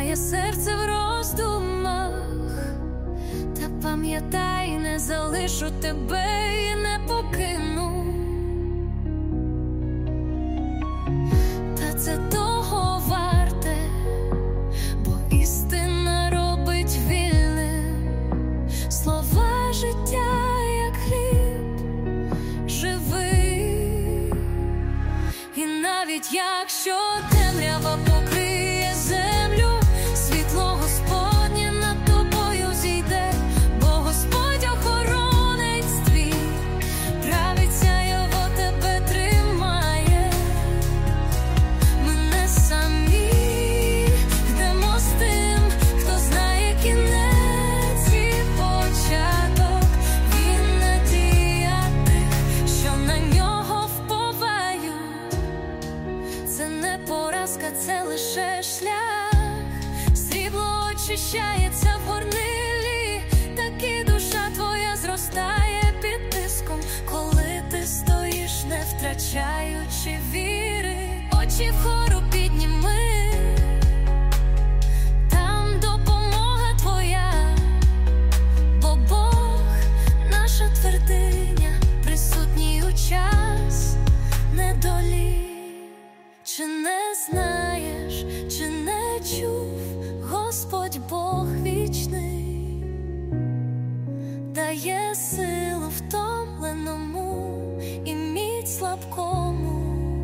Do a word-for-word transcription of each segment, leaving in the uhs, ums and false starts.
моє серце в роздумах. Та пам'ятай, не залишу тебе і не покину. Та це того варте, бо істина робить вільним. Слова життя, як хліб живий. І навіть якщо темрява покриє землю, світло Господнє над тобою зійде, бо Господь охоронець твій, правиця його тебе тримає. Ми не самі йдемо з тим, хто знає кінець і початок. Він надія тих, що на нього вповають. Це не поразка, це лише шлях. Срібло очищається в горнилі, так і душа твоя зростає під тиском, коли ти стоїш, не втрачаючи віри. Очі вгору підніми, там допомога твоя, бо Бог наша твердиня, присутній у час недолі. Чи не знаєш, чи не чув, Господь Бог вічний дає силу втомленому і міць слабкому.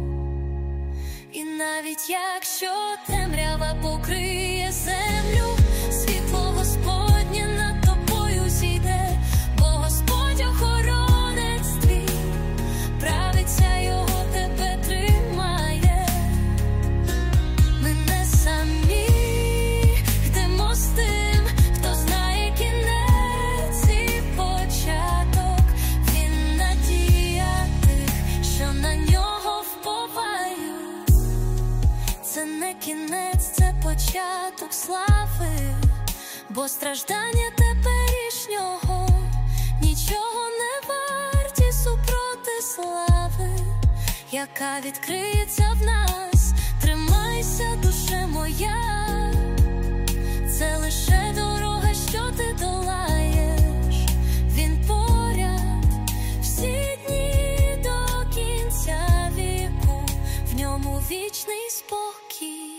І навіть якщо темрява покриє землю, світло Господнє над тобою зійде, бо Господь охоронець твій, правиця його тебе тримає. Ми не самі йдемо з тим, хто знає кінець і початок. Він надія тих, що на нього вповають. Це не кінець, це початок слави, бо страждання теперішнього нічого не варті супроти слави, яка відкриється в нас. Тримайся, душе моя, це лише дорога, що ти долаєш. Він поряд всі дні до кінця віку, в ньому вічний спокій.